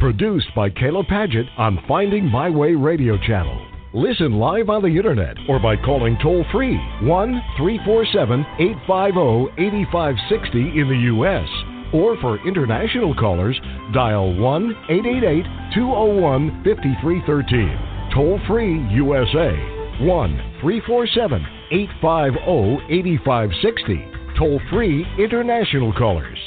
Produced by Kayla Padgett on Finding My Way radio channel. Listen live on the internet or by calling toll-free 1-347-850-8560 in the U.S. Or for international callers, dial 1-888-201-5313. Toll-free USA, 1-347-850-8560. Toll-free international callers,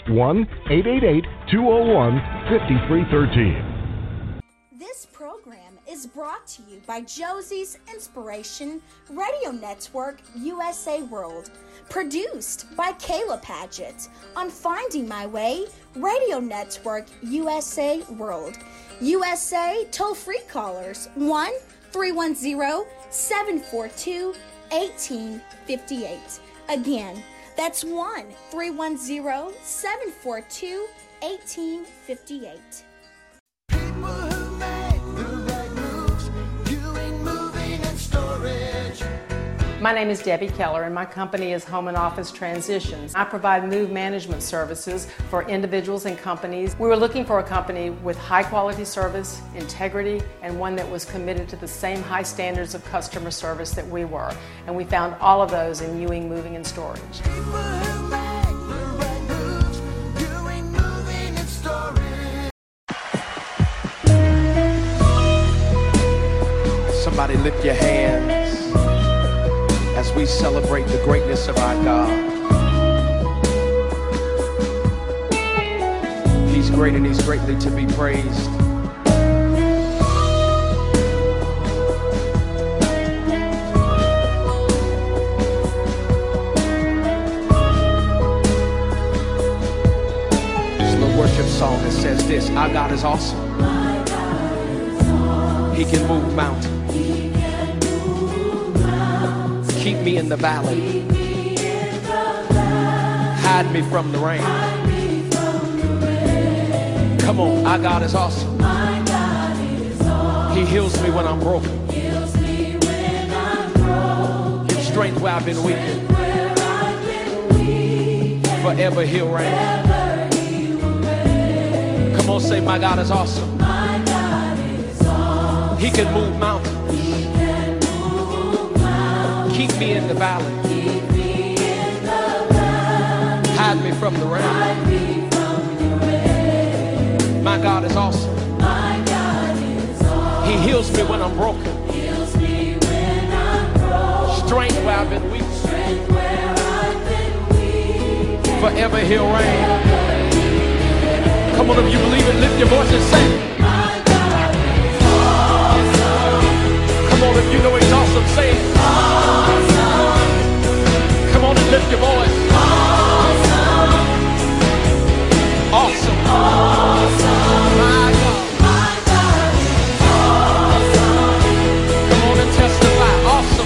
1-888-201-5313. This program is brought to you by Josie's Inspiration Radio Network USA World. Produced by Kayla Padgett on Finding My Way Radio Network USA World. USA toll-free callers, 1-310-742-1858. Again, that's 1-310-742-1858. My name is Debbie Keller, and my company is Home and Office Transitions. I provide move management services for individuals and companies. We were looking for a company with high quality service, integrity, and one that was committed to the same high standards of customer service that we were. And we found all of those in Ewing Moving and Storage. Somebody lift your hands as we celebrate the greatness of our God. He's great and He's greatly to be praised. There's a little worship song that says this: our God is awesome. He can move mountains. Keep me in the valley. Hide me from the rain. Come on, our God is awesome. He heals me when I'm broken. Gives strength where I've been weak. Forever He'll reign. Come on, say, my God is awesome. He can move mountains. Keep me in the valley. Hide me from the rain. My God is awesome. He heals me when I'm broken. Strength where I've been weak. Forever He'll reign. Come on, if you believe it, lift your voice and sing. Come on, if you know He's awesome, say it. Come on and lift your voice. Awesome. My God. Come on and testify. Awesome.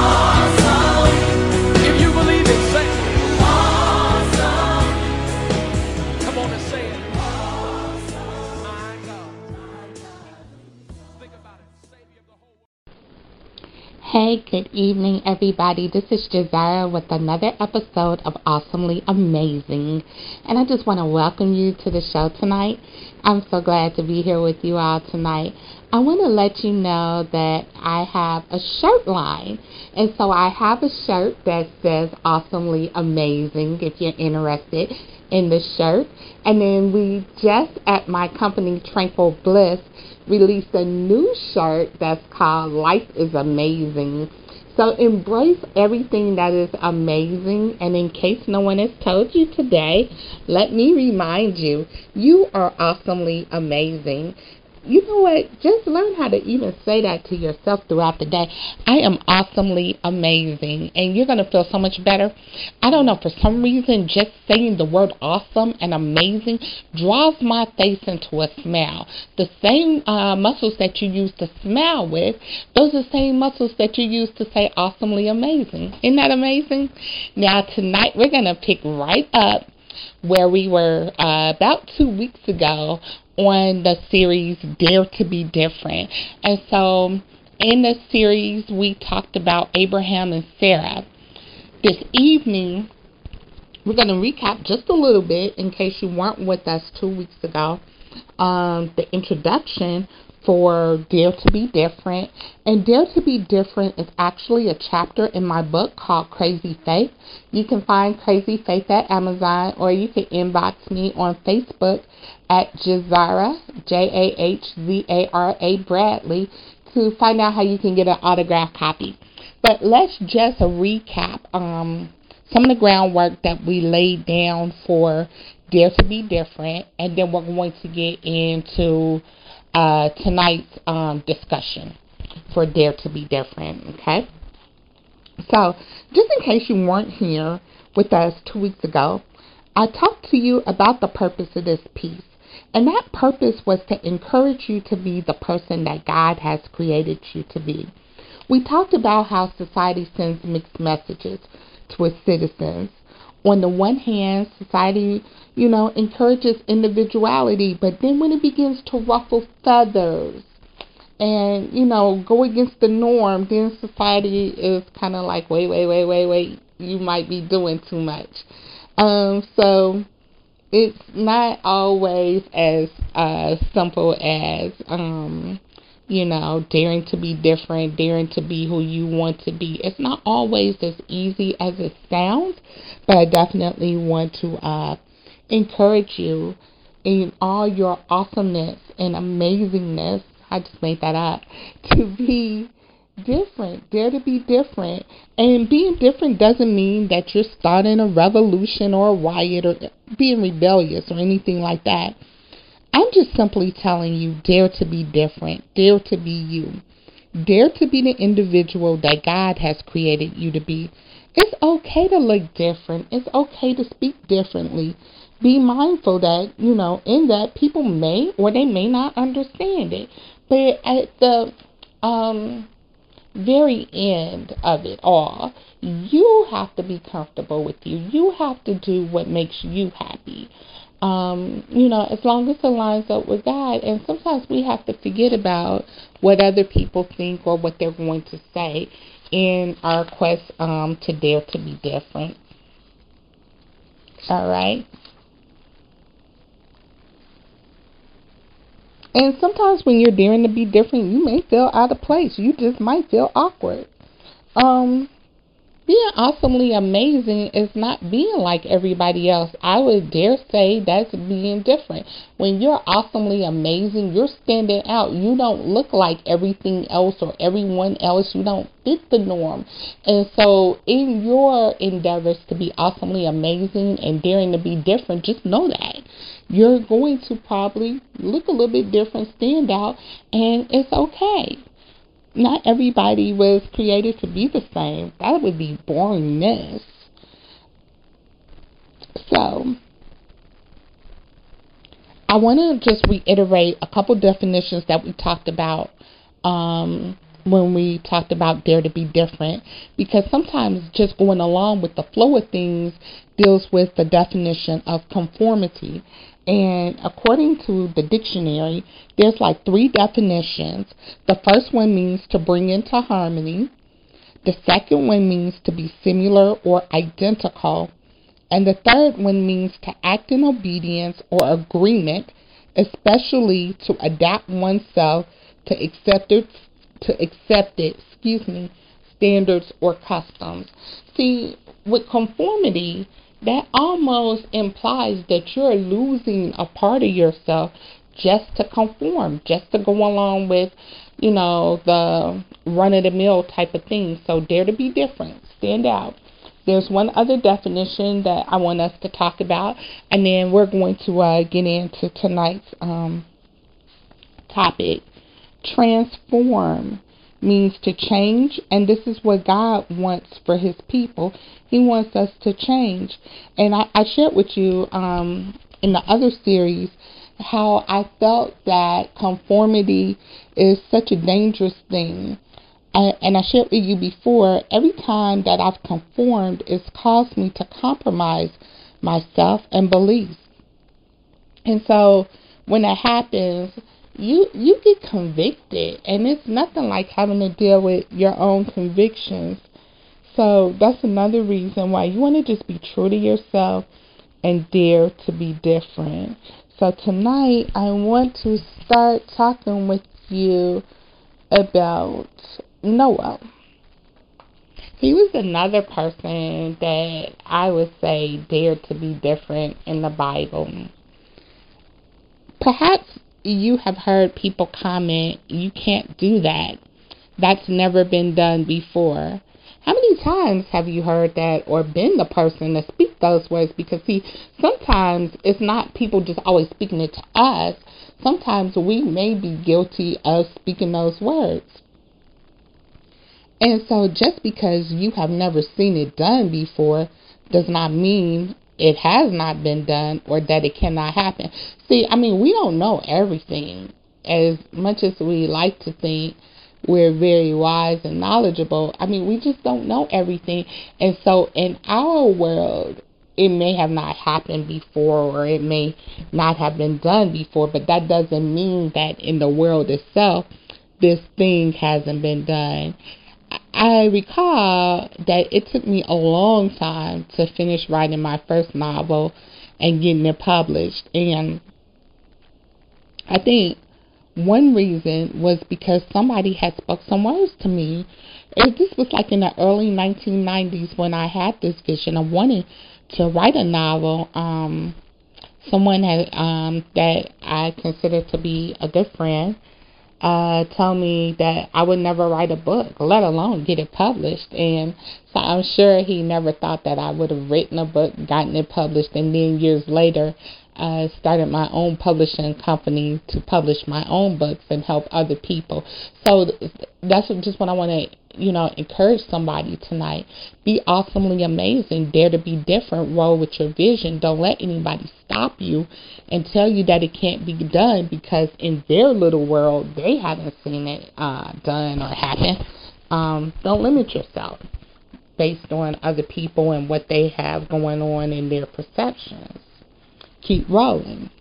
If you believe it, say it. Come on and say it. My God. Think about it. Savior of the whole world. Hey, good evening, everybody. This is Josiah with another episode of Awesomely Amazing. And I just want to welcome you to the show tonight. I'm so glad to be here with you all tonight. I want to let you know that I have a shirt line. And so I have a shirt that says Awesomely Amazing if you're interested in the shirt. And then we just at my company, Tranquil Bliss, released a new shirt that's called Life is Amazing. So embrace everything that is amazing. And in case no one has told you today, let me remind you, you are awesomely amazing. You know what? Just learn how to even say that to yourself throughout the day. I am awesomely amazing. And you're going to feel so much better. I don't know, for some reason, just saying the word awesome and amazing draws my face into a smile. The same muscles that you use to smile with, those are the same muscles that you use to say awesomely amazing. Isn't that amazing? Now, tonight, we're going to pick right up where we were about 2 weeks ago on the series Dare to Be Different. And so in the series we talked about Abraham and Sarah. This evening we're going to recap just a little bit in case you weren't with us 2 weeks ago. The introduction for Dare to Be Different. And Dare to Be Different is actually a chapter in my book called Crazy Faith. You can find Crazy Faith at Amazon, or you can inbox me on Facebook at Jahzara, Jahzara Bradley, to find out how you can get an autographed copy. But let's just recap some of the groundwork that we laid down for Dare to Be Different, and then we're going to get into tonight's discussion for Dare to Be Different, okay? So, just in case you weren't here with us 2 weeks ago, I talked to you about the purpose of this piece. And that purpose was to encourage you to be the person that God has created you to be. We talked about how society sends mixed messages to its citizens. On the one hand, society, encourages individuality, but then when it begins to ruffle feathers and, go against the norm, then society is kind of like, wait, you might be doing too much. So it's not always as simple as, daring to be different, daring to be who you want to be. It's not always as easy as it sounds, but I definitely want to encourage you in all your awesomeness and amazingness. I just made that up. To be different. Dare to be different. And being different doesn't mean that you're starting a revolution or a riot or being rebellious or anything like that. I'm just simply telling you, dare to be different. Dare to be you. Dare to be the individual that God has created you to be. It's okay to look different. It's okay to speak differently. Be mindful that, in that people may or they may not understand it. But at the very end of it all, you have to be comfortable with you. You have to do what makes you happy. As long as it lines up with God. And sometimes we have to forget about what other people think or what they're going to say in our quest to dare to be different. All right. And sometimes when you're daring to be different, you may feel out of place. You just might feel awkward. Being awesomely amazing is not being like everybody else. I would dare say that's being different. When you're awesomely amazing, you're standing out. You don't look like everything else or everyone else. You don't fit the norm. And so in your endeavors to be awesomely amazing and daring to be different, just know that you're going to probably look a little bit different, stand out, and it's okay. Not everybody was created to be the same. That would be boringness. So, I want to just reiterate a couple definitions that we talked about when we talked about dare to be different, because sometimes just going along with the flow of things deals with the definition of conformity. And according to the dictionary, there's like 3 definitions. The first one means to bring into harmony. The second one means to be similar or identical. And the third one means to act in obedience or agreement, especially to adapt oneself to accept it, standards or customs. See, with conformity, that almost implies that you're losing a part of yourself just to conform, just to go along with, the run-of-the-mill type of thing. So dare to be different, stand out. There's one other definition that I want us to talk about, and then we're going to get into tonight's topic. Transform means to change, and this is what God wants for his people. He wants us to change. And I shared with you in the other series how I felt that conformity is such a dangerous thing. And I shared with you before, every time that I've conformed, it's caused me to compromise myself and beliefs. And so when that happens, you get convicted, and it's nothing like having to deal with your own convictions. So that's another reason why you want to just be true to yourself and dare to be different. So tonight I want to start talking with you about Noah. He was another person that I would say dared to be different in the Bible. Perhaps you have heard people comment, you can't do that. That's never been done before. How many times have you heard that or been the person to speak those words? Because, see, sometimes it's not people just always speaking it to us. Sometimes we may be guilty of speaking those words. And so just because you have never seen it done before does not mean it has not been done or that it cannot happen. See, we don't know everything. As much as we like to think we're very wise and knowledgeable, we just don't know everything. And so in our world, it may have not happened before or it may not have been done before, but that doesn't mean that in the world itself, this thing hasn't been done. I recall that it took me a long time to finish writing my first novel and getting it published. And I think one reason was because somebody had spoke some words to me. This was like in the early 1990s when I had this vision of wanting to write a novel. Someone had that I consider to be a good friend told me that I would never write a book, let alone get it published. And so I'm sure he never thought that I would have written a book, gotten it published, and then years later started my own publishing company to publish my own books and help other people. So that's just what I want to, encourage somebody tonight. Be awesomely amazing. Dare to be different. Roll with your vision. Don't let anybody stop you and tell you that it can't be done because in their little world, they haven't seen it done or happen. Don't limit yourself based on other people and what they have going on in their perceptions. Keep rolling.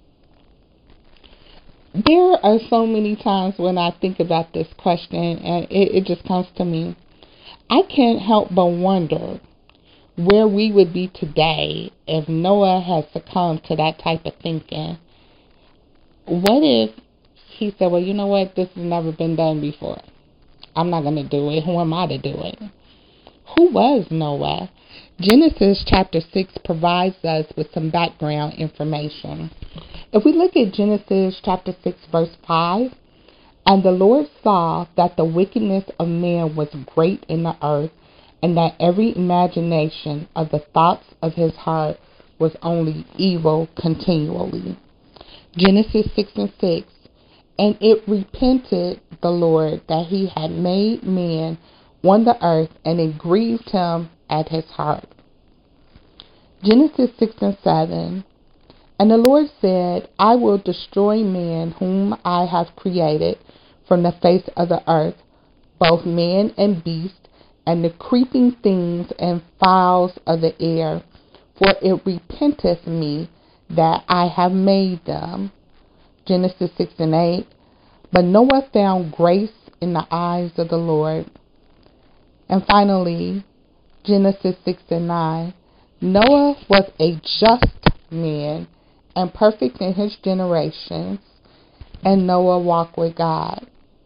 There are so many times when I think about this question and it just comes to me. I can't help but wonder where we would be today if Noah had succumbed to that type of thinking. What if he said, well, you know what, this has never been done before. I'm not going to do it. Who am I to do it? Who was Noah? Genesis chapter 6 provides us with some background information. If we look at Genesis chapter 6 verse 5, and the Lord saw that the wickedness of man was great in the earth, and that every imagination of the thoughts of his heart was only evil continually. Genesis 6 and 6, and it repented the Lord that he had made man on the earth, and it grieved him at his heart. Genesis 6 and 7, and the Lord said, I will destroy man whom I have created from the face of the earth, both man and beast, and the creeping things and fowls of the air, for it repenteth me that I have made them. Genesis 6 and 8, but Noah found grace in the eyes of the Lord. And finally, Genesis 6 and 9, Noah was a just man and perfect in his generations, and Noah walked with God.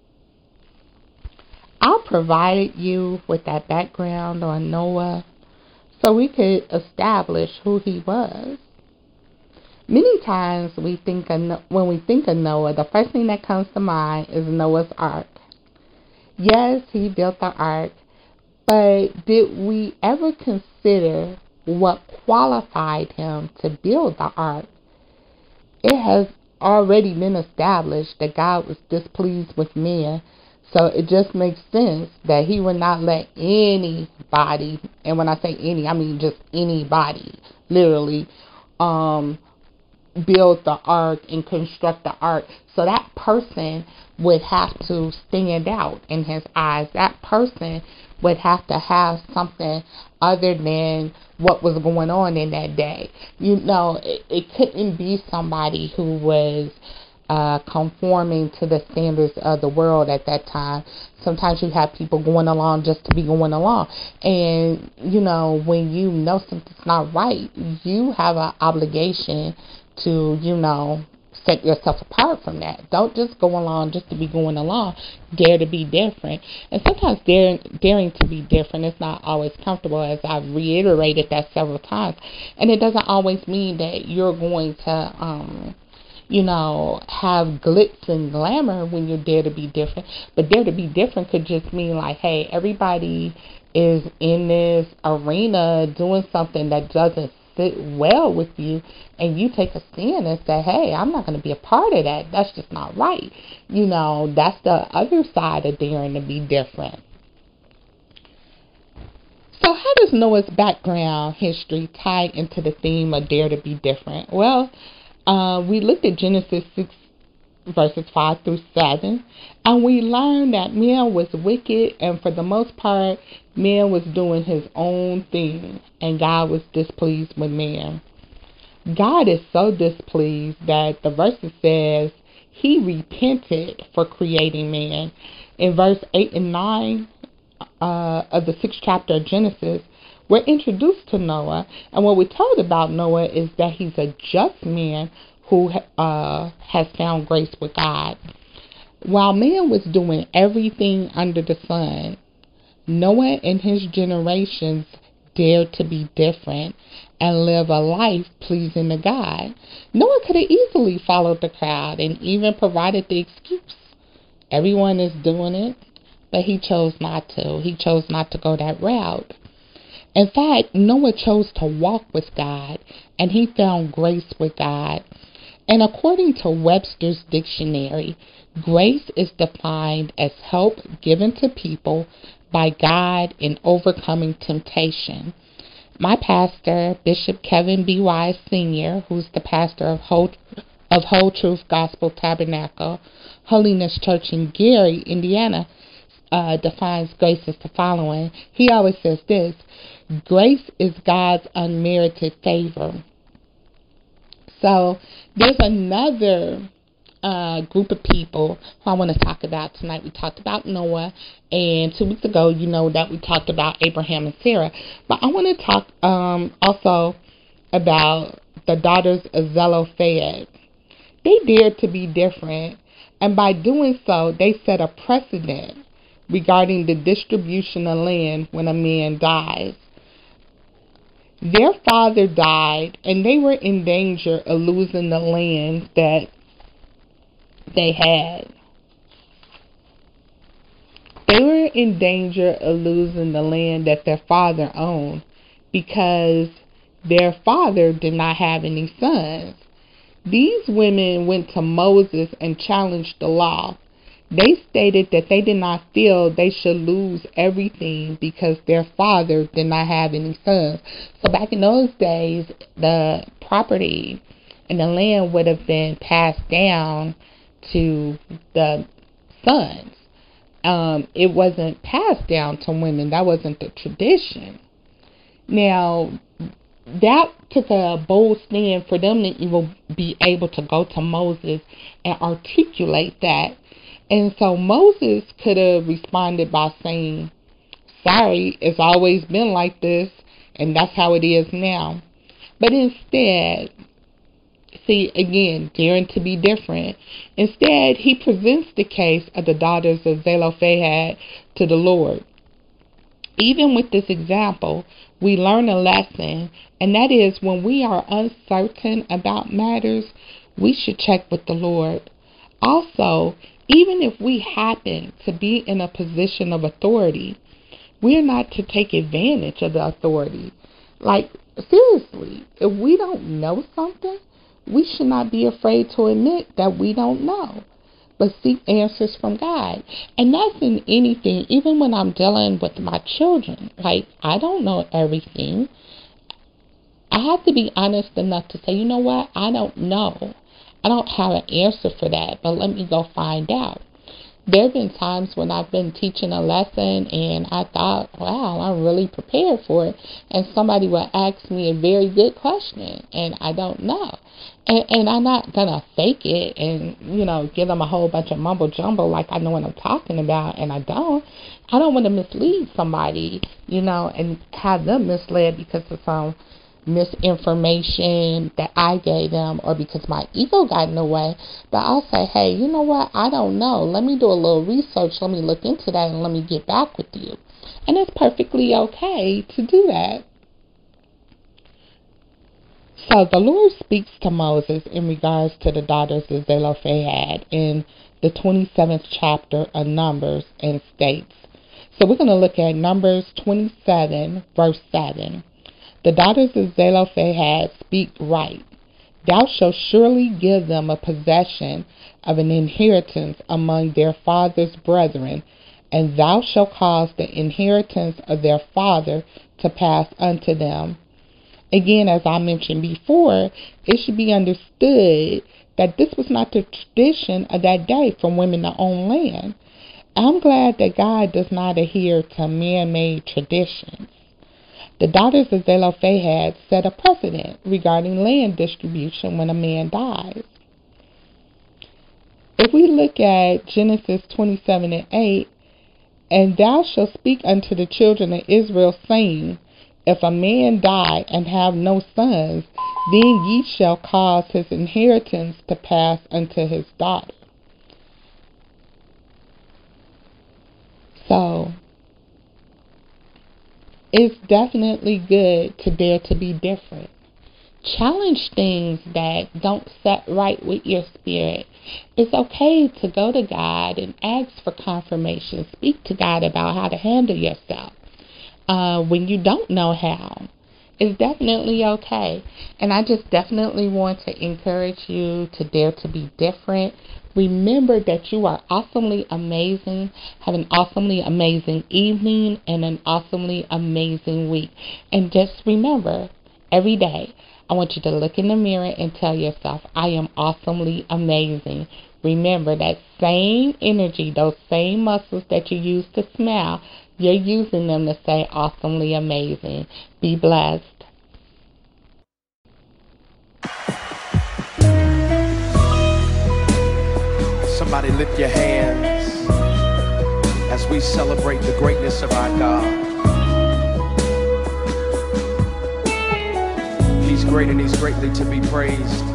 I provided you with that background on Noah so we could establish who he was. Many times when we think of Noah, the first thing that comes to mind is Noah's Ark. Yes, he built the ark, but did we ever consider what qualified him to build the ark? It has already been established that God was displeased with man, so it just makes sense that he would not let anybody, and when I say any, I mean just anybody, literally, build the ark and construct the ark. So that person would have to stand out in his eyes. That person would have to have something other than what was going on in that day. It couldn't be somebody who was conforming to the standards of the world at that time. Sometimes you have people going along just to be going along. And, when you know something's not right, you have an obligation to, set yourself apart from that. Don't just go along just to be going along. Dare to be different. And sometimes daring to be different is not always comfortable, as I've reiterated that several times. And it doesn't always mean that you're going to have glitz and glamour when you dare to be different. But dare to be different could just mean like, hey, everybody is in this arena doing something that doesn't sit well with you, and you take a stand and say, hey, I'm not going to be a part of that. That's just not right. That's the other side of daring to be different. So how does Noah's background history tie into the theme of dare to be different? Well, we looked at Genesis 6 verses 5 through 7, and we learned that man was wicked, and for the most part, man was doing his own thing, and God was displeased with man. God is so displeased that the verses says he repented for creating man. In verse 8 and 9 of the 6th chapter of Genesis, we're introduced to Noah, and what we're told about Noah is that he's a just man who has found grace with God. While man was doing everything under the sun, Noah and his generations dared to be different and live a life pleasing to God. Noah could have easily followed the crowd and even provided the excuse. Everyone is doing it, but he chose not to. He chose not to go that route. In fact, Noah chose to walk with God, and he found grace with God. And according to Webster's dictionary, grace is defined as help given to people by God in overcoming temptation. My pastor, Bishop Kevin B. Wise Sr., who's the pastor of Whole Truth Gospel Tabernacle, Holiness Church in Gary, Indiana, defines grace as the following. He always says this: grace is God's unmerited favor. So there's another group of people who I want to talk about tonight. We talked about Noah, and 2 weeks ago, that we talked about Abraham and Sarah. But I want to talk also about the daughters of Zelophehad. They dared to be different, and by doing so, they set a precedent regarding the distribution of land when a man dies. Their father died, and they were in danger of losing the land that they had. They were in danger of losing the land that their father owned because their father did not have any sons. These women went to Moses and challenged the law. They stated that they did not feel they should lose everything because their father did not have any sons. So back in those days, the property and the land would have been passed down to the sons. It wasn't passed down to women. That wasn't the tradition. Now, that took a bold stand for them to even be able to go to Moses and articulate that. And so Moses could have responded by saying, sorry, it's always been like this, and that's how it is now. But instead, see, again, daring to be different. Instead, he presents the case of the daughters of Zelophehad to the Lord. Even with this example, we learn a lesson, and that is when we are uncertain about matters, we should check with the Lord. Also, even if we happen to be in a position of authority, we're not to take advantage of the authority. Like, seriously, if we don't know something, we should not be afraid to admit that we don't know, but seek answers from God. And that's in anything, even when I'm dealing with my children. Like, I don't know everything. I have to be honest enough to say, you know what, I don't know. I don't have an answer for that, but let me go find out. There have been times when I've been teaching a lesson and I thought, wow, I'm really prepared for it. And somebody will ask me a very good question and I don't know. And I'm not going to fake it and, give them a whole bunch of mumbo jumbo like I know what I'm talking about, and I don't. I don't want to mislead somebody, and have them misled because of some misinformation that I gave them or because my ego got in the way. But I'll say, hey, you know what? I don't know. Let me do a little research. Let me look into that and let me get back with you. And it's perfectly okay to do that. So the Lord speaks to Moses in regards to the daughters of Zelophehad in the 27th chapter of Numbers and states. So we're going to look at Numbers 27, verse 7. The daughters of Zelophehad speak right. Thou shalt surely give them a possession of an inheritance among their father's brethren, and thou shalt cause the inheritance of their father to pass unto them. Again, as I mentioned before, it should be understood that this was not the tradition of that day for women to own land. I'm glad that God does not adhere to man-made traditions. The daughters of Zelophehad set a precedent regarding land distribution when a man dies. If we look at Genesis 27 and 8, and thou shalt speak unto the children of Israel, saying, if a man die and have no sons, then ye shall cause his inheritance to pass unto his daughter. So, it's definitely good to dare to be different. Challenge things that don't set right with your spirit. It's okay to go to God and ask for confirmation. Speak to God about how to handle yourself when you don't know how. It's definitely okay. And I just definitely want to encourage you to dare to be different. Remember that you are awesomely amazing. Have an awesomely amazing evening and an awesomely amazing week. And just remember, every day, I want you to look in the mirror and tell yourself, I am awesomely amazing. Remember that same energy, those same muscles that you use to smile, you're using them to say awesomely amazing. Be blessed. Somebody lift your hands as we celebrate the greatness of our God. He's great and he's greatly to be praised.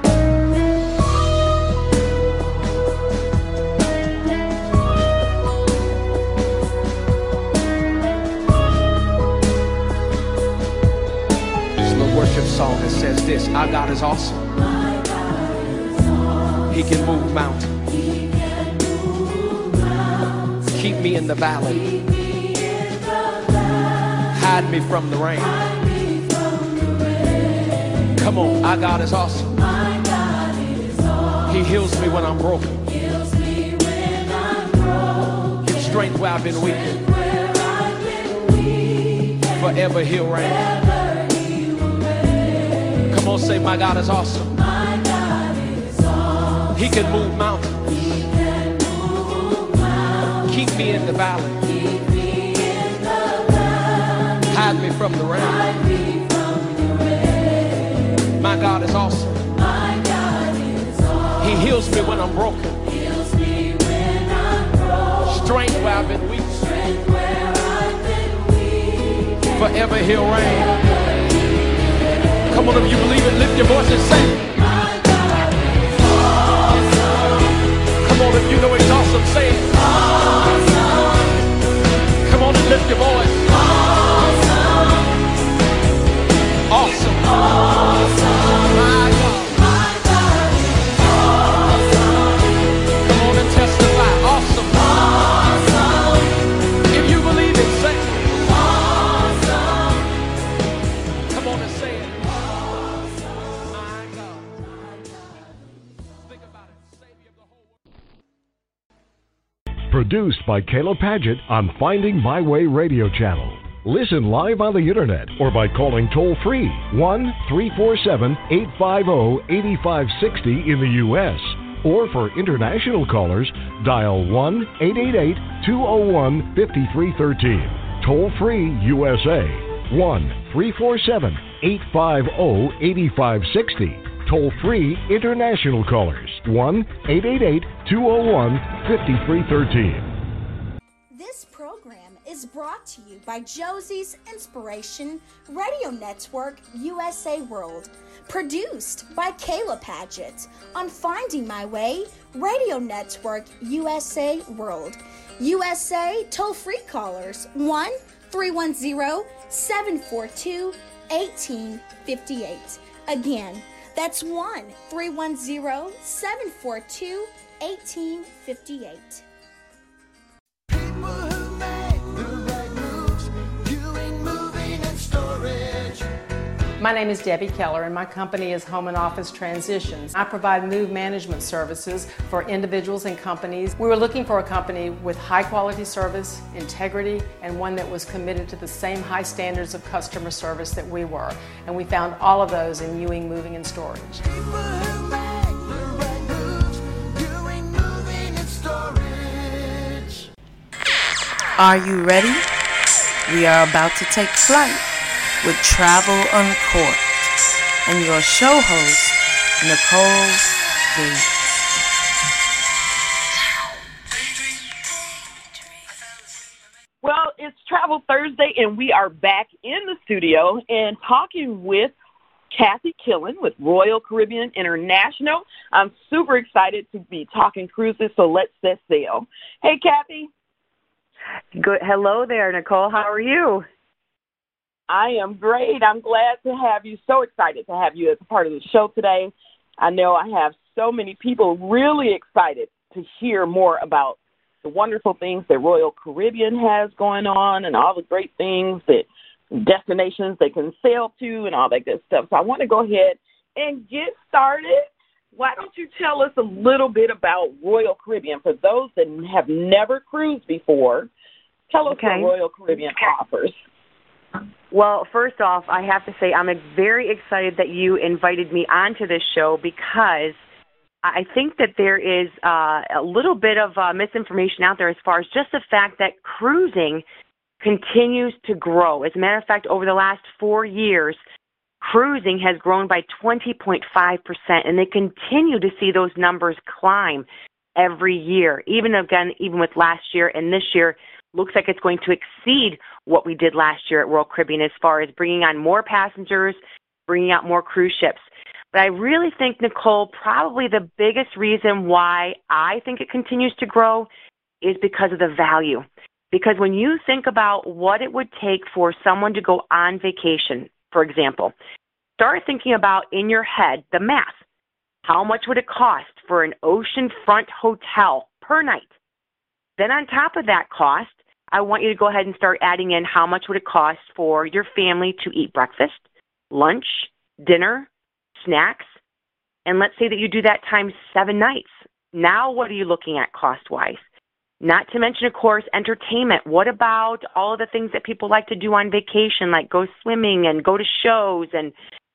This little worship song that says this: our God is awesome. He can move mountains. Keep me in the valley. Hide me from the rain. Come on, our God is awesome. He heals me when I'm broken. Gives strength where I've been weak. Forever he'll reign. Come on, say, my God is awesome. He can move mountains. Keep me in the valley. Hide me from the rain. My God is awesome. He heals me when I'm broken. Strength where I've been weak. Forever he'll reign. Come on, if you believe it, lift your voice and say, come on, if you know he's awesome, say it. Awesome. Come on and lift your voice. Awesome. Awesome. Awesome. My God. My God is awesome. Come on and testify. Awesome. Awesome. If you believe it, say it. Awesome. Come on and say it. Awesome. My God. Think about it. Savior of the whole world. Produced by Kayla Padgett on Finding My Way Radio Channel. Listen live on the internet or by calling toll-free 1-347-850-8560 in the U.S. Or for international callers, dial 1-888-201-5313. Toll free USA, 1-347-850-8560. Toll free international callers, 1-888-201-5313. This program is brought to you by Josie's Inspiration Radio Network USA World. Produced by Kayla Paget on Finding My Way Radio Network USA World. USA toll-free callers 1-310-742-1858. Again, that's 1-310-742-1858. My name is Debbie Keller, and my company is Home and Office Transitions. I provide move management services for individuals and companies. We were looking for a company with high quality service, integrity, and one that was committed to the same high standards of customer service that we were. And we found all of those in Ewing Moving and Storage. Are you ready? We are about to take flight with Travel Uncorked and your show host, Nicole Gates. Well, it's Travel Thursday, and we are back in the studio and talking with Kathy Killen with Royal Caribbean International. I'm super excited to be talking cruises, so let's set sail. Hey, Kathy. Good. Hello there, Nicole. How are you? I am great. I'm glad to have you. So excited to have you as a part of the show today. I know I have so many people really excited to hear more about the wonderful things that Royal Caribbean has going on and all the great things that destinations they can sail to and all that good stuff. So I want to go ahead and get started. Why don't you tell us a little bit about Royal Caribbean? For those that have never cruised before, tell us what Royal Caribbean offers. Well, first off, I have to say I'm very excited that you invited me onto this show because I think that there is a little bit of misinformation out there as far as just the fact that cruising continues to grow. As a matter of fact, over the last 4 years, cruising has grown by 20.5%, and they continue to see those numbers climb every year. Even with last year and this year, looks like it's going to exceed what we did last year at Royal Caribbean as far as bringing on more passengers, bringing out more cruise ships. But I really think, Nicole, probably the biggest reason why I think it continues to grow is because of the value. Because when you think about what it would take for someone to go on vacation, for example, start thinking about in your head the math. How much would it cost for an oceanfront hotel per night? Then on top of that cost, I want you to go ahead and start adding in how much would it cost for your family to eat breakfast, lunch, dinner, snacks, and let's say that you do that times 7 nights. Now what are you looking at cost-wise? Not to mention, of course, entertainment. What about all of the things that people like to do on vacation, like go swimming and go to shows and,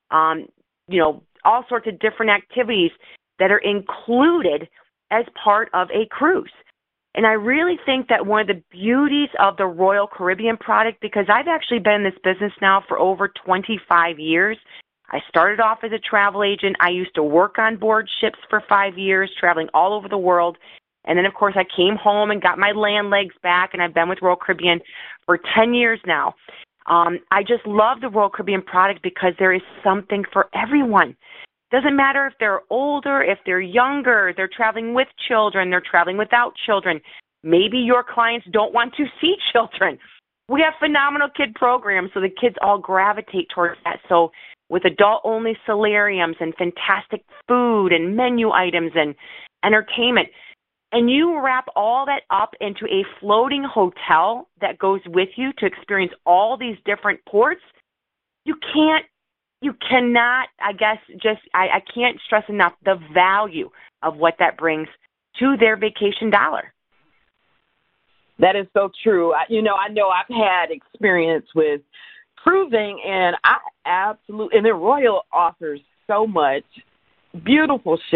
all sorts of different activities that are included as part of a cruise. And I really think that one of the beauties of the Royal Caribbean product, because I've actually been in this business now for over 25 years. I started off as a travel agent. I used to work on board ships for 5 years, traveling all over the world. And then, of course, I came home and got my land legs back, and I've been with Royal Caribbean for 10 years now. I just love the Royal Caribbean product because there is something for everyone. Doesn't matter if they're older, if they're younger, they're traveling with children, they're traveling without children. Maybe your clients don't want to see children. We have phenomenal kid programs, so the kids all gravitate towards that. So with adult-only solariums and fantastic food and menu items and entertainment, and you wrap all that up into a floating hotel that goes with you to experience all these different ports, you cannot, I can't stress enough the value of what that brings to their vacation dollar. That is so true. I know I've had experience with cruising, and and the Royal offers so much. Beautiful ships,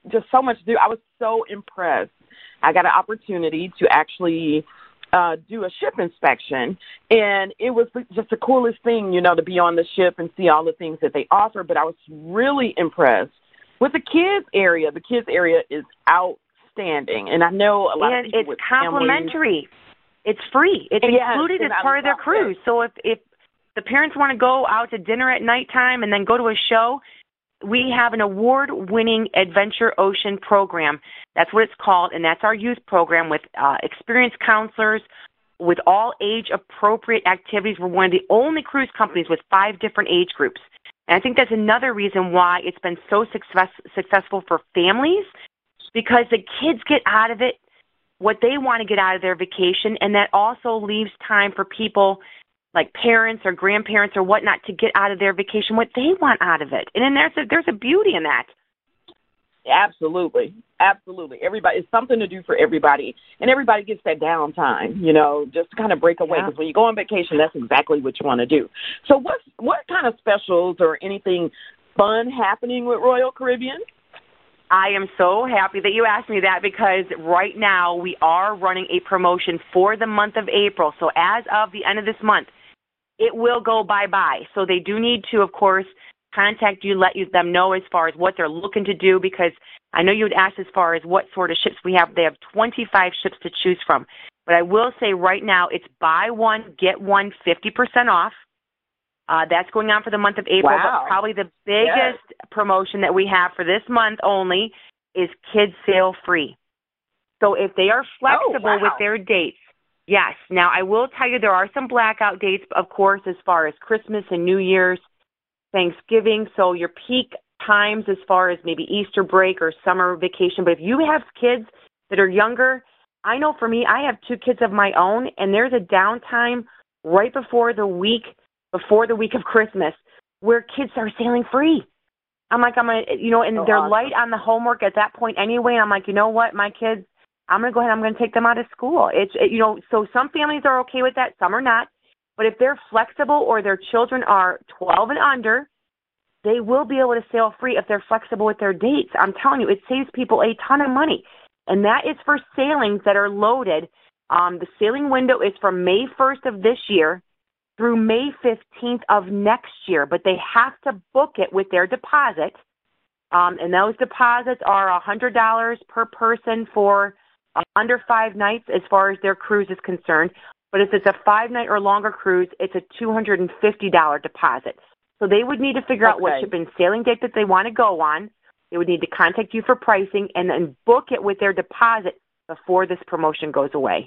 just so much to do. I was so impressed. I got an opportunity to actually do a ship inspection, and it was just the coolest thing, to be on the ship and see all the things that they offer. But I was really impressed with the kids area. The kids area is outstanding, and I know a lot of people it's with complimentary. It's free. It's included as part of their cruise. So if the parents want to go out to dinner at nighttime and then go to a show, we have an award-winning Adventure Ocean program. That's what it's called, and that's our youth program with experienced counselors with all age-appropriate activities. We're one of the only cruise companies with 5 different age groups. And I think that's another reason why it's been so successful for families, because the kids get out of it what they want to get out of their vacation, and that also leaves time for people like parents or grandparents or whatnot to get out of their vacation what they want out of it. And then there's a beauty in that. Absolutely. Everybody, it's something to do for everybody, and everybody gets that downtime, just to kind of break away. Because when you go on vacation, that's exactly what you want to do. So what kind of specials or anything fun happening with Royal Caribbean? I am so happy that you asked me that, because right now we are running a promotion for the month of April. So as of the end of this month, it will go bye-bye. So they do need to, of course, contact you, let them know as far as what they're looking to do, because I know you would ask as far as what sort of ships we have. They have 25 ships to choose from. But I will say right now it's buy one, get one 50% off. That's going on for the month of April. Wow. But probably the biggest promotion that we have for this month only is kids sail free. So if they are flexible with their dates, yes. Now, I will tell you there are some blackout dates, of course, as far as Christmas and New Year's, Thanksgiving. So your peak times as far as maybe Easter break or summer vacation. But if you have kids that are younger, I know for me, I have 2 kids of my own, and there's a downtime right before the week of Christmas where kids are sailing free. And they're light on the homework at that point anyway. And I'm like, you know what, my kids, I'm going to go ahead, I'm going to take them out of school. So some families are okay with that, some are not. But if they're flexible or their children are 12 and under, they will be able to sail free if they're flexible with their dates. I'm telling you, it saves people a ton of money. And that is for sailings that are loaded. The sailing window is from May 1st of this year through May 15th of next year, but they have to book it with their deposit. And those deposits are $100 per person for under 5 nights as far as their cruise is concerned. But if it's a 5-night or longer cruise, it's a $250 deposit. So they would need to figure out what ship and sailing date that they want to go on. They would need to contact you for pricing and then book it with their deposit before this promotion goes away.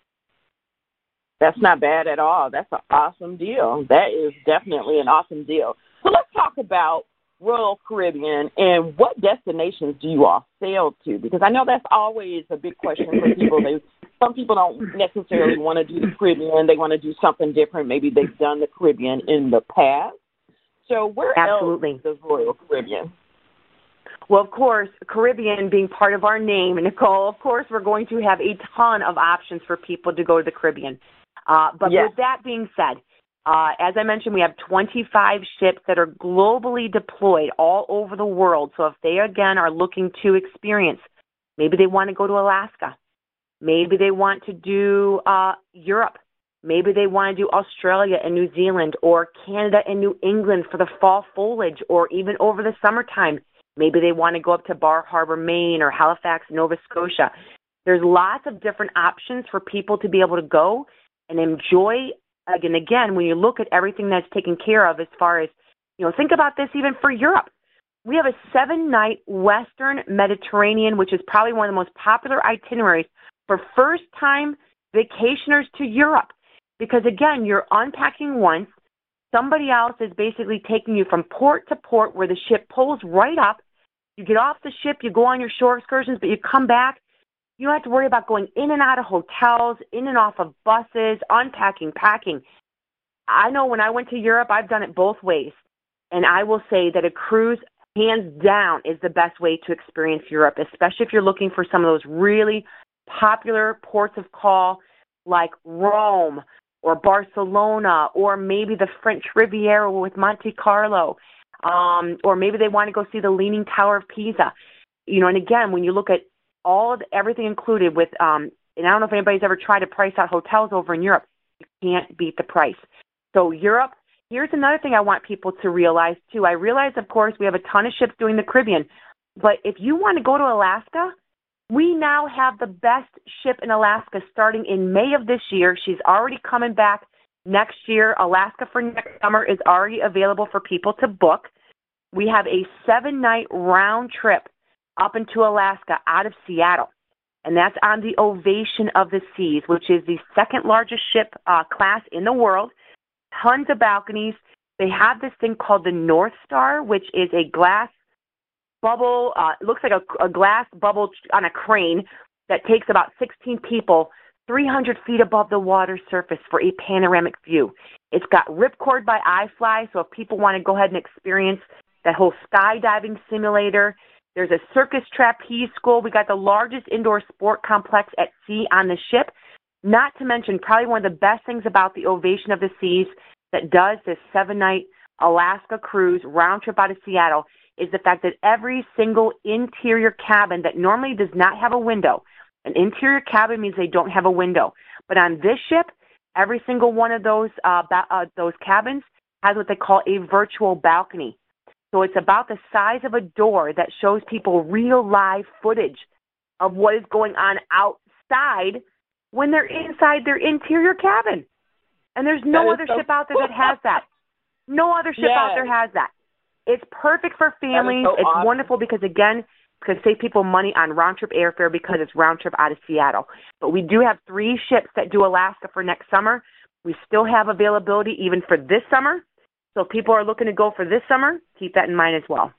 That's not bad at all. That's an awesome deal. That is definitely an awesome deal. So let's talk about Royal Caribbean and what destinations do you all sail to? Because I know that's always a big question for people. Some people don't necessarily want to do the Caribbean. They want to do something different. Maybe they've done the Caribbean in the past. So where else does Royal Caribbean? Well, of course, Caribbean being part of our name, Nicole, of course, we're going to have a ton of options for people to go to the Caribbean. But with that being said, as I mentioned, we have 25 ships that are globally deployed all over the world. So if they, again, are looking to experience, maybe they want to go to Alaska. Maybe they want to do Europe. Maybe they want to do Australia and New Zealand or Canada and New England for the fall foliage or even over the summertime. Maybe they want to go up to Bar Harbor, Maine or Halifax, Nova Scotia. There's lots of different options for people to be able to go and enjoy. Again, when you look at everything that's taken care of as far as, think about this even for Europe. We have a 7-night Western Mediterranean, which is probably one of the most popular itineraries for first-time vacationers to Europe. Because, again, you're unpacking once. Somebody else is basically taking you from port to port where the ship pulls right up. You get off the ship, you go on your shore excursions, but you come back. You don't have to worry about going in and out of hotels, in and off of buses, unpacking, packing. I know when I went to Europe, I've done it both ways. And I will say that a cruise, hands down, is the best way to experience Europe, especially if you're looking for some of those really popular ports of call like Rome or Barcelona or maybe the French Riviera with Monte Carlo, or maybe they want to go see the Leaning Tower of Pisa. and again, when you look at everything included with, and I don't know if anybody's ever tried to price out hotels over in Europe, you can't beat the price. So Europe, here's another thing I want people to realize too. I realize, of course, we have a ton of ships doing the Caribbean, but if you want to go to Alaska, we now have the best ship in Alaska starting in May of this year. She's already coming back next year. Alaska for next summer is already available for people to book. We have a 7-night round trip up into Alaska out of Seattle, and that's on the Ovation of the Seas, which is the second largest ship class in the world. Tons of balconies. They have this thing called the North Star, which is a glass bubble. It looks like a glass bubble on a crane that takes about 16 people 300 feet above the water surface for a panoramic view. It's got ripcord by iFly, so if people want to go ahead and experience that whole skydiving simulator. There's a circus trapeze school. We got the largest indoor sport complex at sea on the ship. Not to mention, probably one of the best things about the Ovation of the Seas that does this 7-night Alaska cruise round trip out of Seattle is the fact that every single interior cabin that normally does not have a window, an interior cabin means they don't have a window. But on this ship, every single one of those cabins has what they call a virtual balcony. So it's about the size of a door that shows people real live footage of what is going on outside when they're inside their interior cabin. And there's no other ship out there that has that. No other ship out there has that. It's perfect for families. It's awesome. Wonderful because, again, it's going to save people money on round-trip airfare because it's round-trip out of Seattle. But we do have 3 ships that do Alaska for next summer. We still have availability even for this summer. So if people are looking to go for this summer, keep that in mind as well.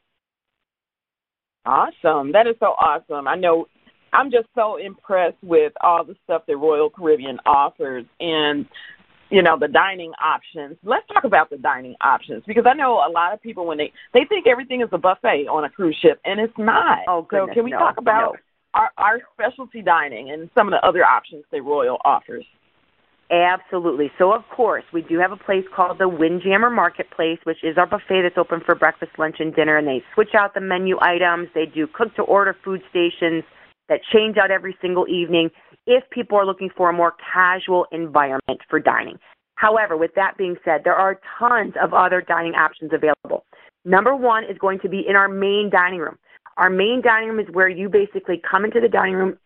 Awesome. That is so awesome. I know I'm just so impressed with all the stuff that Royal Caribbean offers and, the dining options. Let's talk about the dining options because I know a lot of people when they think everything is a buffet on a cruise ship, and it's not. Oh, goodness, so can we talk about our specialty dining and some of the other options that Royal offers? Absolutely. So, of course, we do have a place called the Windjammer Marketplace, which is our buffet that's open for breakfast, lunch, and dinner, and they switch out the menu items. They do cook-to-order food stations that change out every single evening if people are looking for a more casual environment for dining. However, with that being said, there are tons of other dining options available. Number one is going to be in our main dining room. Our main dining room is where you basically come into the dining room,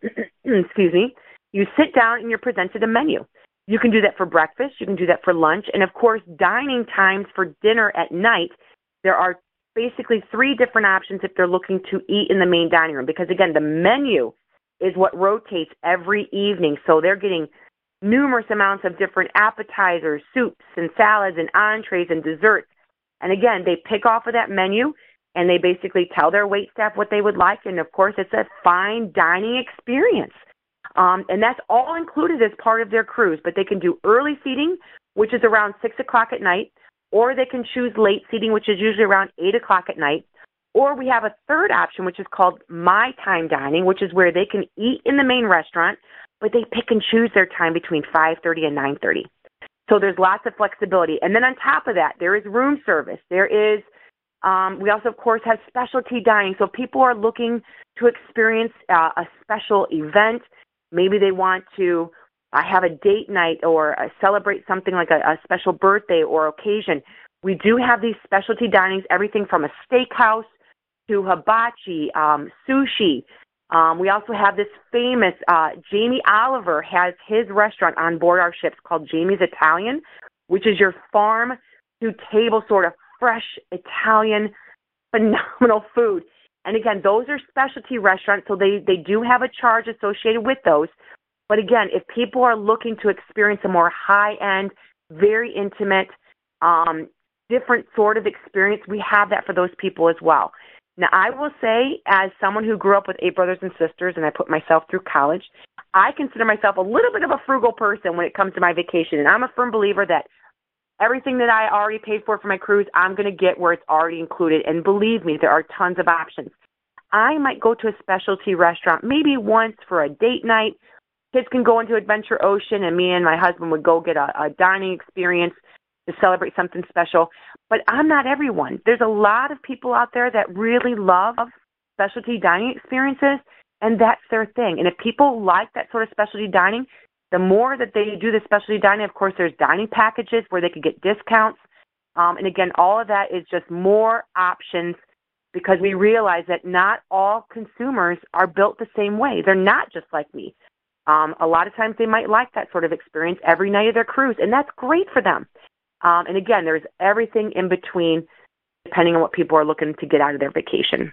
you sit down and you're presented a menu. You can do that for breakfast. You can do that for lunch. And, of course, dining times for dinner at night, there are basically 3 different options if they're looking to eat in the main dining room. Because, again, the menu is what rotates every evening. So they're getting numerous amounts of different appetizers, soups, and salads, and entrees, and desserts. And, again, they pick off of that menu, and they basically tell their waitstaff what they would like. And, of course, it's a fine dining experience. And that's all included as part of their cruise. But they can do early seating, which is around 6 o'clock at night, or they can choose late seating, which is usually around 8 o'clock at night. Or we have a third option, which is called My Time Dining, which is where they can eat in the main restaurant, but they pick and choose their time between 5:30 and 9:30. So there's lots of flexibility. And then on top of that, there is room service. There is, we also, of course, have specialty dining. So if people are looking to experience a special event, maybe they want to have a date night or celebrate something like a special birthday or occasion. We do have these specialty dinings, everything from a steakhouse to hibachi, sushi. We also have this famous, Jamie Oliver has his restaurant on board our ships called Jamie's Italian, which is your farm to table sort of fresh Italian, phenomenal food. And again, those are specialty restaurants, so they do have a charge associated with those. But again, if people are looking to experience a more high-end, very intimate, different sort of experience, we have that for those people as well. Now, I will say, as someone who grew up with 8 brothers and sisters, and I put myself through college, I consider myself a little bit of a frugal person when it comes to my vacation. And I'm a firm believer that everything that I already paid for my cruise, I'm going to get where it's already included. And believe me, there are tons of options. I might go to a specialty restaurant maybe once for a date night. Kids can go into Adventure Ocean, and me and my husband would go get a dining experience to celebrate something special. But I'm not everyone. There's a lot of people out there that really love specialty dining experiences, and that's their thing. And if people like that sort of specialty dining, the more that they do the specialty dining, of course, there's dining packages where they could get discounts. And again, all of that is just more options because we realize that not all consumers are built the same way. They're not just like me. A lot of times they might like that sort of experience every night of their cruise, and that's great for them. And again, there's everything in between depending on what people are looking to get out of their vacation.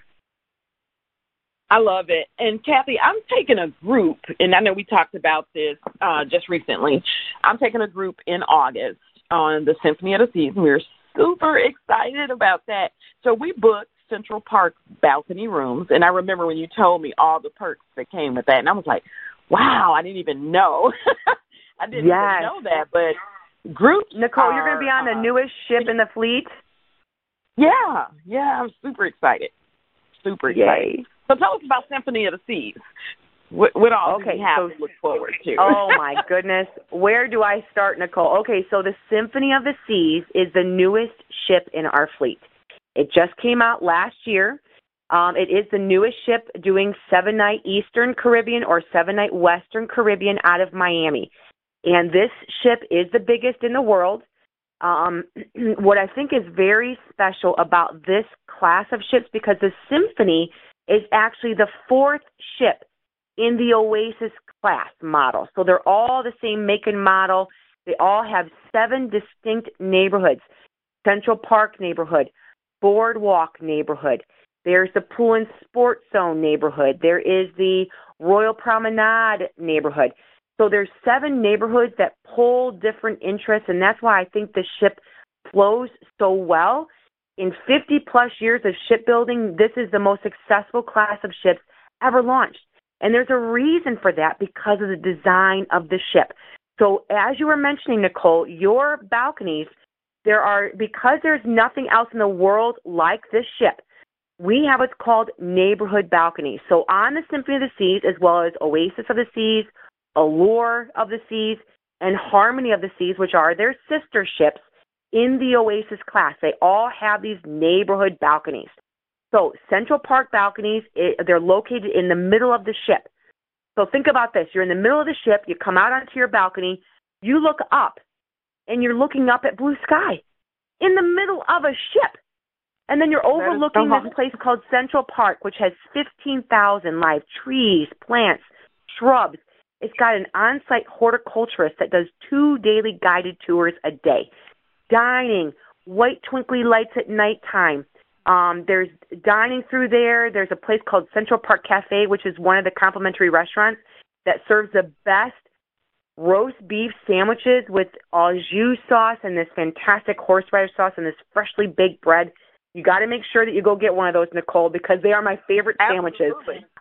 I love it. And Kathy, I'm taking a group, and I know we talked about this just recently. I'm taking a group in August on the Symphony of the Seas, and we're super excited about that. So we booked Central Park balcony rooms, and I remember when you told me all the perks that came with that, and I was like, wow, I didn't even know. I didn't even know that, but groups Nicole, you're going to be on the newest ship in the fleet? Yeah, I'm super excited. Super excited. Yay. So tell us about Symphony of the Seas. What all do we have to look forward to? Oh, my goodness. Where do I start, Nicole? Okay, so the Symphony of the Seas is the newest ship in our fleet. It just came out last year. It is the newest ship doing 7-night Eastern Caribbean or 7-night Western Caribbean out of Miami. And this ship is the biggest in the world. What I think is very special about this class of ships, because the Symphony is actually the 4th ship in the Oasis class model. So they're all the same make and model. They all have 7 distinct neighborhoods. Central Park neighborhood, Boardwalk neighborhood. There's the Pool and Sports Zone neighborhood. There is the Royal Promenade neighborhood. So there's 7 neighborhoods that pull different interests, and that's why I think the ship flows so well. In 50-plus years of shipbuilding, this is the most successful class of ships ever launched. And there's a reason for that because of the design of the ship. So as you were mentioning, Nicole, your balconies, because there's nothing else in the world like this ship, we have what's called neighborhood balconies. So on the Symphony of the Seas, as well as Oasis of the Seas, Allure of the Seas, and Harmony of the Seas, which are their sister ships in the Oasis class, they all have these neighborhood balconies. So Central Park balconies, they're located in the middle of the ship. So think about this. You're in the middle of the ship. You come out onto your balcony. You look up, and you're looking up at blue sky in the middle of a ship. And then you're overlooking this place called Central Park, which has 15,000 live trees, plants, shrubs. It's got an on-site horticulturist that does 2 daily guided tours a day. Dining, white twinkly lights at nighttime. There's dining through there. There's a place called Central Park Cafe, which is one of the complimentary restaurants that serves the best roast beef sandwiches with au jus sauce and this fantastic horseradish sauce and this freshly baked bread. You got to make sure that you go get one of those, Nicole, because they are my favorite sandwiches.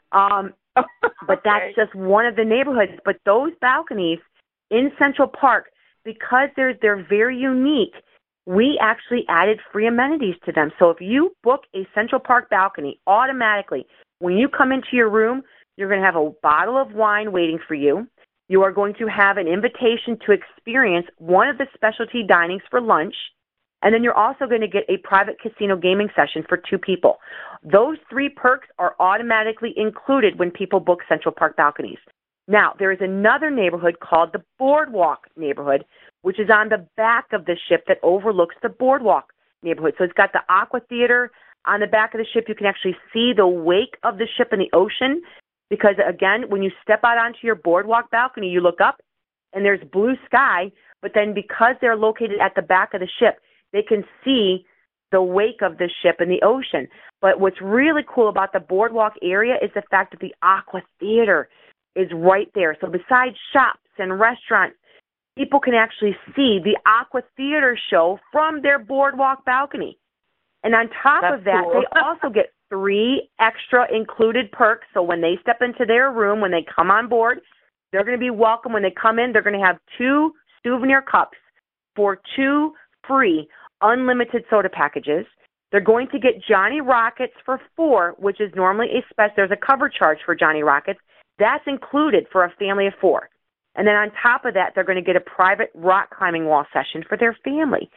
But that's just one of the neighborhoods. But those balconies in Central Park, because they're very unique, we actually added free amenities to them. So if you book a Central Park balcony, automatically, when you come into your room, you're going to have a bottle of wine waiting for you. You are going to have an invitation to experience one of the specialty dinings for lunch. And then you're also going to get a private casino gaming session for 2 people. Those 3 perks are automatically included when people book Central Park balconies. Now, there is another neighborhood called the Boardwalk neighborhood, which is on the back of the ship that overlooks the Boardwalk neighborhood. So it's got the Aqua Theater on the back of the ship. You can actually see the wake of the ship in the ocean because, again, when you step out onto your Boardwalk balcony, you look up and there's blue sky, but then because they're located at the back of the ship, they can see the wake of the ship in the ocean. But what's really cool about the Boardwalk area is the fact that the Aqua Theater is right there. So besides shops and restaurants, people can actually see the Aqua Theater show from their Boardwalk balcony. And on top of that, cool. They also get 3 extra included perks. So when they step into their room, when they come on board, they're going to be welcome. When they come in, they're going to have 2 souvenir cups for 2 free unlimited soda packages. They're going to get Johnny Rockets for 4, which is normally a special. There's a cover charge for Johnny Rockets. That's included for a family of 4. And then on top of that, they're going to get a private rock climbing wall session for their family.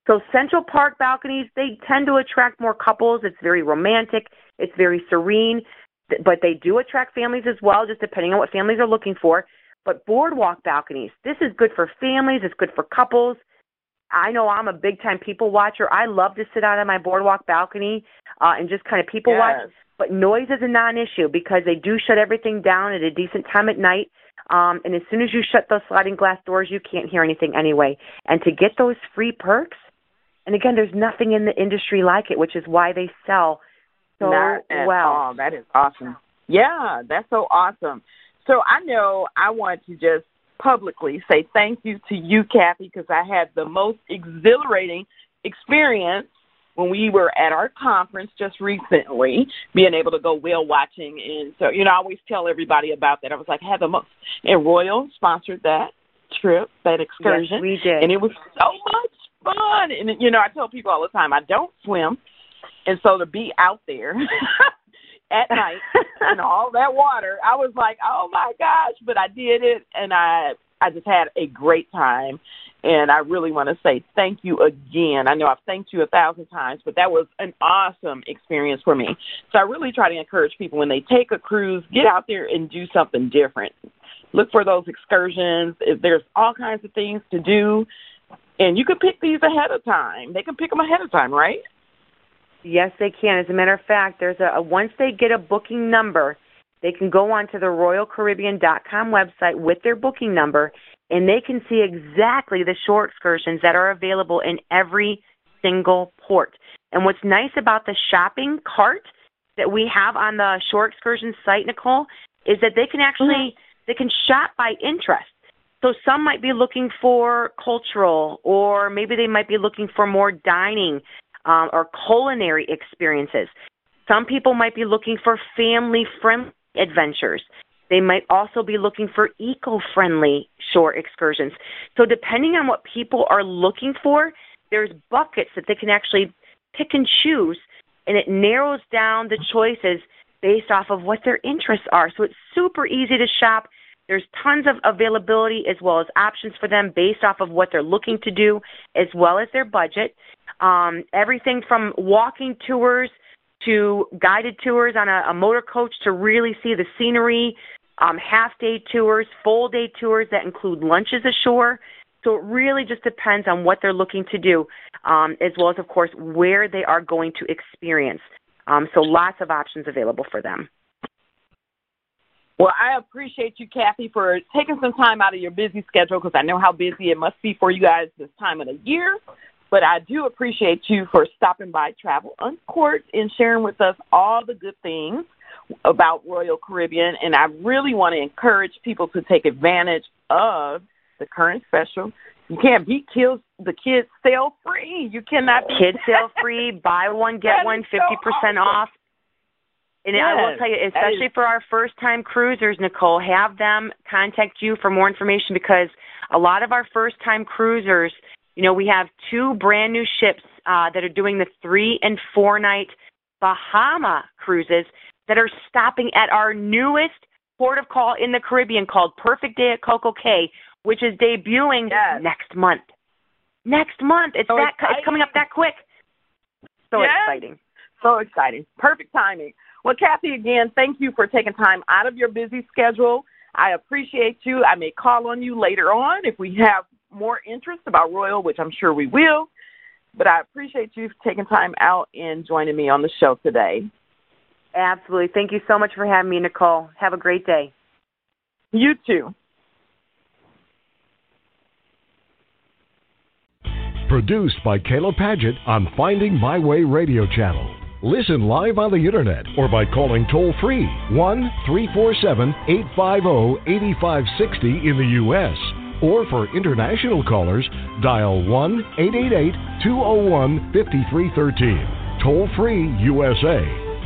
So Central Park balconies, they tend to attract more couples. It's very romantic. It's very serene. But they do attract families as well, just depending on what families are looking for. But boardwalk balconies, this is good for families. It's good for couples. I know I'm a big-time people watcher. I love to sit out on my boardwalk balcony and just kind of people watch. But noise is a non-issue because they do shut everything down at a decent time at night. And as soon as you shut those sliding glass doors, you can't hear anything anyway. And to get those free perks, and again, there's nothing in the industry like it, which is why they sell so well. That is awesome. Yeah, that's so awesome. So I know I want to just publicly say thank you to you, Kathy, because I had the most exhilarating experience when we were at our conference just recently, being able to go whale watching. And so, I always tell everybody about that. I was like, I had the most. And Royal sponsored that trip, that excursion. Yes, we did. And it was so much fun. And, I tell people all the time, I don't swim. And so to be out there at night and all that water, I was like, oh, my gosh. But I did it, and I just had a great time. And I really want to say thank you again. I know I've thanked you 1,000 times, but that was an awesome experience for me. So I really try to encourage people when they take a cruise, get out there and do something different. Look for those excursions. There's all kinds of things to do. And you can pick these ahead of time. They can pick them ahead of time, right? Yes, they can. As a matter of fact, there's once they get a booking number, they can go onto the RoyalCaribbean.com website with their booking number, and they can see exactly the shore excursions that are available in every single port. And what's nice about the shopping cart that we have on the shore excursion site, Nicole, is that they can actually they can shop by interest. So some might be looking for cultural, or maybe they might be looking for more dining or culinary experiences. Some people might be looking for family-friendly adventures. They might also be looking for eco-friendly shore excursions. So depending on what people are looking for, there's buckets that they can actually pick and choose, and it narrows down the choices based off of what their interests are. So it's super easy to shop. There's tons of availability as well as options for them based off of what they're looking to do as well as their budget. Everything from walking tours to guided tours on a motor coach to really see the scenery, half-day tours, full-day tours that include lunches ashore. So it really just depends on what they're looking to do, as well as, of course, where they are going to experience. So lots of options available for them. Well, I appreciate you, Kathy, for taking some time out of your busy schedule, because I know how busy it must be for you guys this time of the year. But I do appreciate you for stopping by Travel Uncorked and sharing with us all the good things about Royal Caribbean. And I really want to encourage people to take advantage of the current special. You can't beat the kids sale free. You cannot beat kids sale free. Buy one, get one, 50% off. And yes, I will tell you, especially for our first-time cruisers, Nicole, have them contact you for more information, because a lot of our first-time cruisers, we have 2 brand-new ships that are doing the 3- and 4-night Bahama cruises that are stopping at our newest port of call in the Caribbean called Perfect Day at Coco Cay, which is debuting next month. Next month. It's coming up that quick. So exciting. So exciting. Perfect timing. Well, Kathy, again, thank you for taking time out of your busy schedule. I appreciate you. I may call on you later on if we have more interest about Royal, which I'm sure we will. But I appreciate you taking time out and joining me on the show today. Absolutely. Thank you so much for having me, Nicole. Have a great day. You too. Produced by Kayla Paget on Finding My Way Radio Channel. Listen live on the internet or by calling toll-free 1-347-850-8560 in the U.S. Or for international callers, dial 1-888-201-5313. Toll-free USA,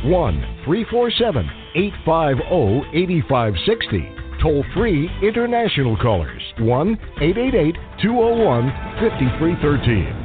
1-347-850-8560. Toll-free international callers, 1-888-201-5313.